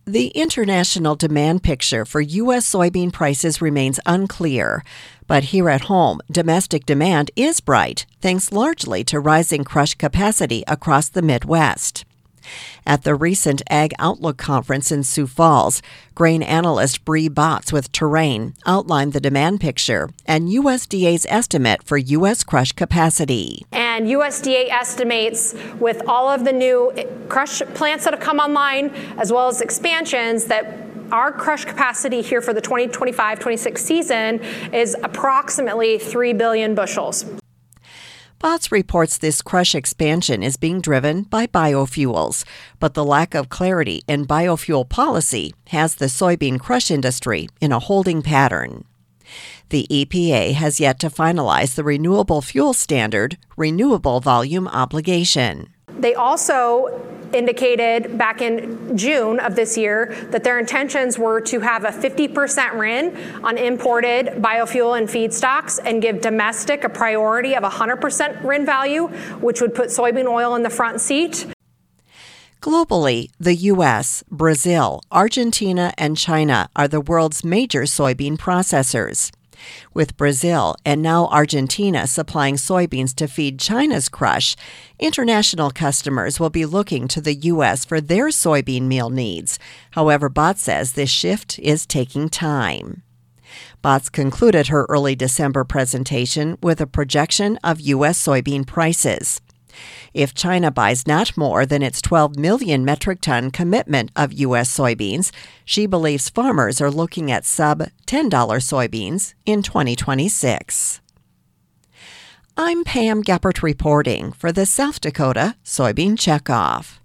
The international demand picture for U.S. soybean prices remains unclear. But here at home, domestic demand is bright, thanks largely to rising crush capacity across the Midwest. At the recent Ag Outlook conference in Sioux Falls, grain analyst Bree Botts with Terrain outlined the demand picture and USDA's estimate for U.S. crush capacity. And USDA estimates, with all of the new crush plants that have come online, as well as expansions, that our crush capacity here for the 2025-26 season is approximately 3 billion bushels. Botts reports this crush expansion is being driven by biofuels, but the lack of clarity in biofuel policy has the soybean crush industry in a holding pattern. The EPA has yet to finalize the Renewable Fuel Standard Renewable Volume Obligation. They also indicated back in June of this year that their intentions were to have a 50% RIN on imported biofuel and feedstocks and give domestic a priority of 100% RIN value, which would put soybean oil in the front seat. Globally, the U.S., Brazil, Argentina, and China are the world's major soybean processors. With Brazil and now Argentina supplying soybeans to feed China's crush, international customers will be looking to the U.S. for their soybean meal needs. However, Botts says this shift is taking time. Botts concluded her early December presentation with a projection of U.S. soybean prices. If China buys not more than its 12 million metric ton commitment of U.S. soybeans, she believes farmers are looking at sub-$10 soybeans in 2026. I'm Pam Geppert reporting for the South Dakota Soybean Checkoff.